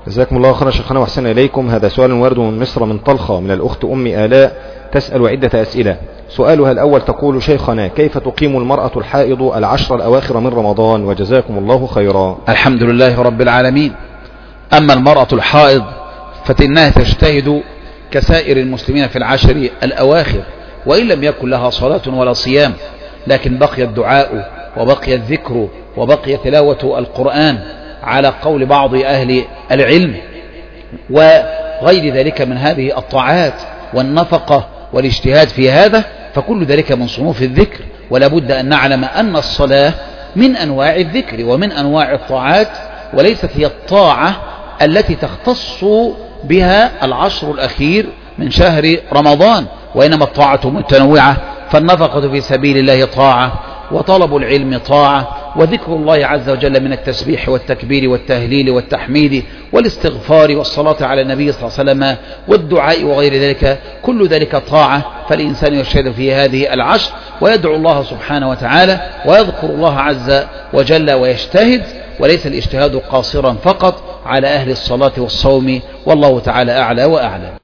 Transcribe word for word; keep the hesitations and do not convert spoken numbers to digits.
جزاكم الله خيرا شيخنا وأحسن إليكم. هذا سؤال ورد من مصر من طلخة من الأخت أم آلاء تسأل عدة أسئلة. سؤالها الأول تقول: شيخنا، كيف تقيم المرأة الحائض العشر الأواخر من رمضان؟ وجزاكم الله خيرا. الحمد لله رب العالمين. أما المرأة الحائض فإنها تجتهد كسائر المسلمين في العشر الأواخر، وإن لم يكن لها صلاة ولا صيام، لكن بقي الدعاء وبقي الذكر وبقي تلاوة القرآن على قول بعض أهل العلم، وغير ذلك من هذه الطاعات والنفقة والاجتهاد في هذا، فكل ذلك من صنوف الذكر. ولا بد أن نعلم أن الصلاة من أنواع الذكر ومن أنواع الطاعات، وليست هي الطاعة التي تختص بها العشر الأخير من شهر رمضان، وإنما الطاعة متنوعة. فالنفقة في سبيل الله طاعة، وطلب العلم طاعة، وذكر الله عز وجل من التسبيح والتكبير والتهليل والتحميد والاستغفار والصلاة على النبي صلى الله عليه وسلم والدعاء وغير ذلك، كل ذلك طاعة. فالإنسان يجتهد في هذه العشر ويدعو الله سبحانه وتعالى ويذكر الله عز وجل ويجتهد، وليس الاجتهاد قاصرا فقط على أهل الصلاة والصوم، والله تعالى أعلى وأعلم.